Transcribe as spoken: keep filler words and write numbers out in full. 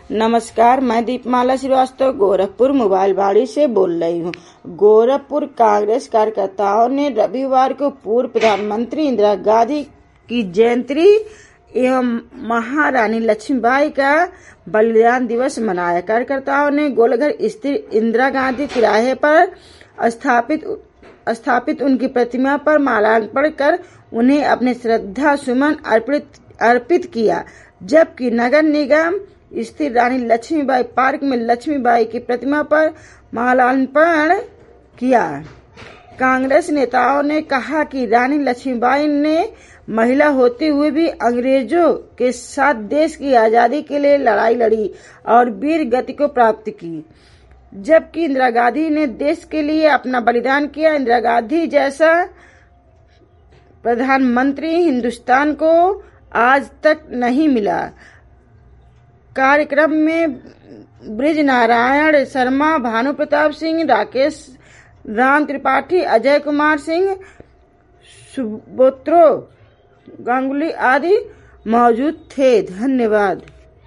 नमस्कार, मैं दीपमाला श्रीवास्तव गोरखपुर मोबाइल बाड़ी से बोल रही हूँ। गोरखपुर कांग्रेस कार्यकर्ताओं ने रविवार को पूर्व प्रधानमंत्री इंदिरा गांधी की जयंती एवं महारानी लक्ष्मीबाई का बलिदान दिवस मनाया। कार्यकर्ताओं ने गोलघर स्थित इंदिरा गांधी तिराहे पर स्थापित स्थापित उनकी प्रतिमा पर माल्यार्पण कर उन्हें अपने श्रद्धा सुमन अर्पित अर्पित किया, जबकि नगर निगम स्थित रानी लक्ष्मीबाई पार्क में लक्ष्मीबाई की प्रतिमा पर माल्यार्पण किया। कांग्रेस नेताओं ने कहा कि रानी लक्ष्मीबाई ने महिला होते हुए भी अंग्रेजों के साथ देश की आजादी के लिए लड़ाई लड़ी और वीर गति को प्राप्त की, जबकि इंदिरा गांधी ने देश के लिए अपना बलिदान किया। इंदिरा गांधी जैसा प्रधानमंत्री हिंदुस्तान को आज तक नहीं मिला। कार्यक्रम में ब्रिज नारायण शर्मा, भानु प्रताप सिंह, राकेश राम त्रिपाठी, अजय कुमार सिंह, सुब्रतो गांगुली आदि मौजूद थे। धन्यवाद।